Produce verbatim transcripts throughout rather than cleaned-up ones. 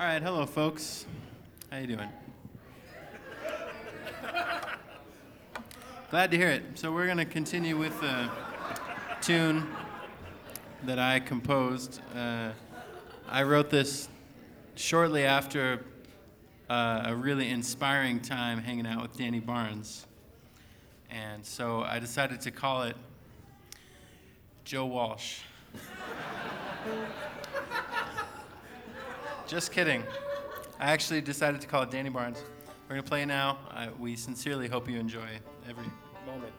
All right, hello, folks. How you doing? Glad to hear it. So we're going to continue with a tune that I composed. Uh, I wrote this shortly after uh, a really inspiring time hanging out with Danny Barnes. And so I decided to call it Joe Walsh. Just kidding. I actually decided to call it Danny Barnes. We're going to play now. I, we sincerely hope you enjoy every moment.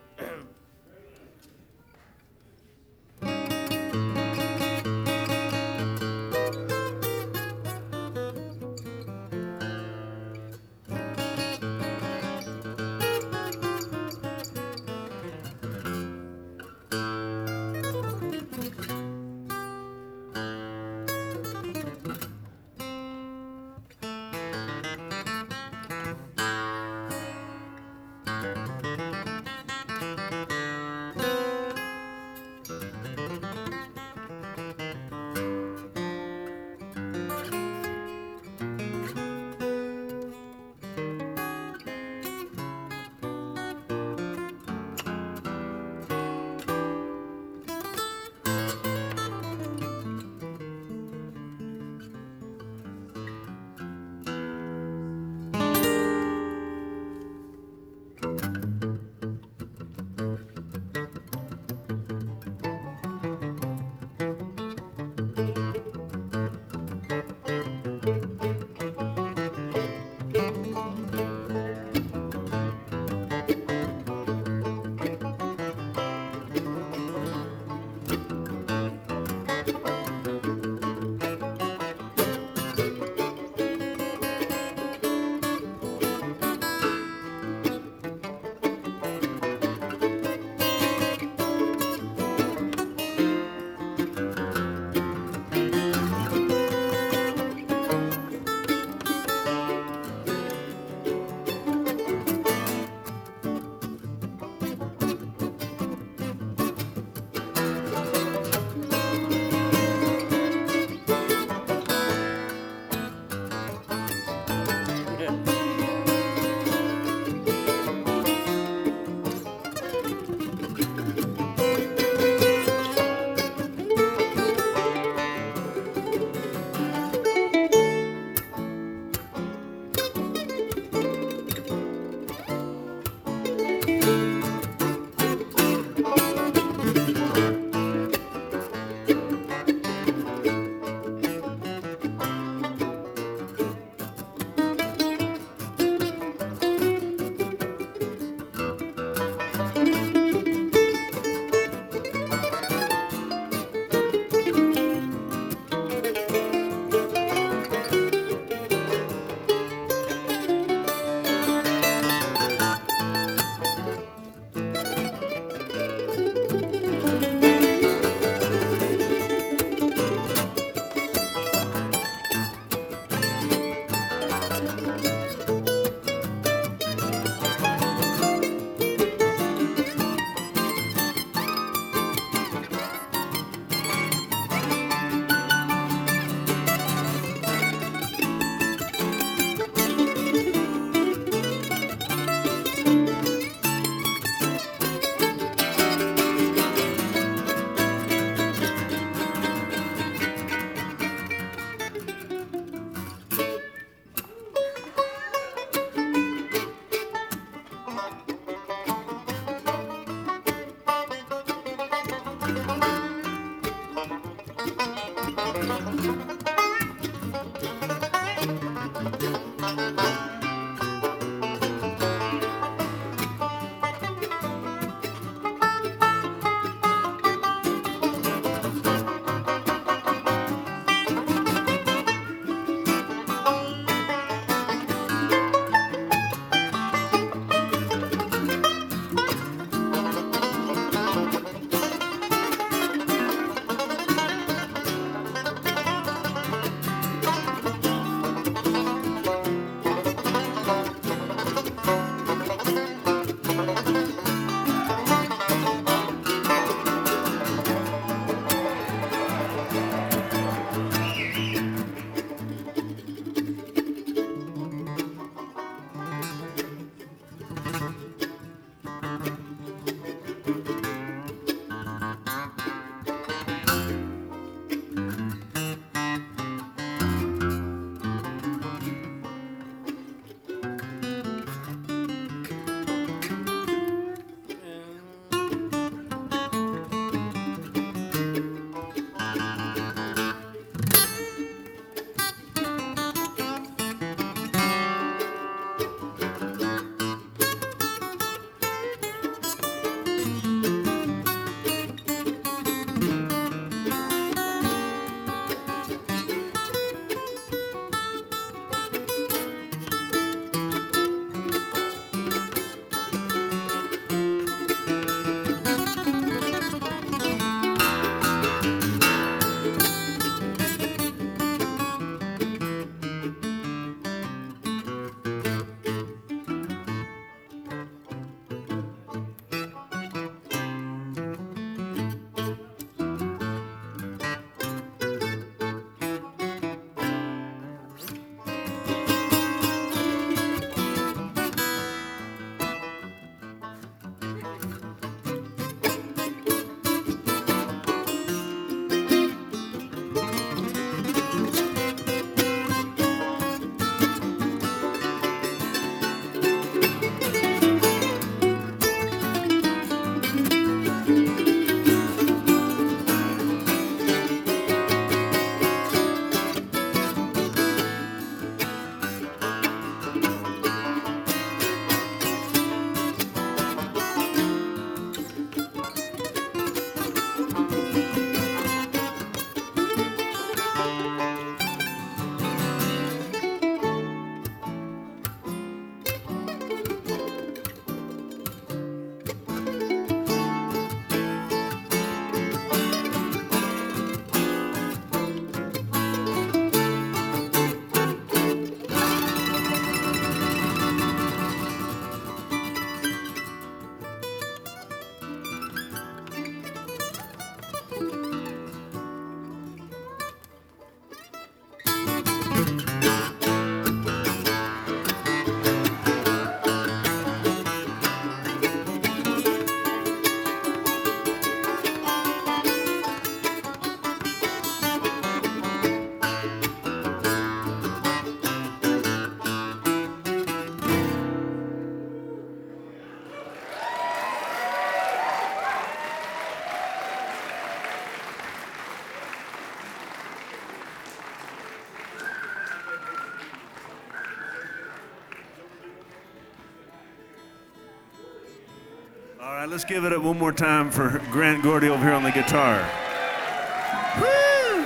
All right, let's give it up one more time for Grant Gordy over here on the guitar. Woo!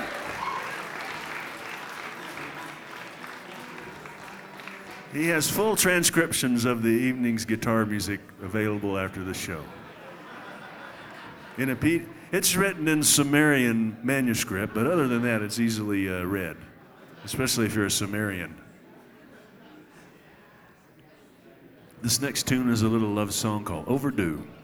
He has full transcriptions of the evening's guitar music available after the show. In a pe- it's written in Sumerian manuscript, but other than that, it's easily uh, read, especially if you're a Sumerian. This next tune is a little love song called Overdue.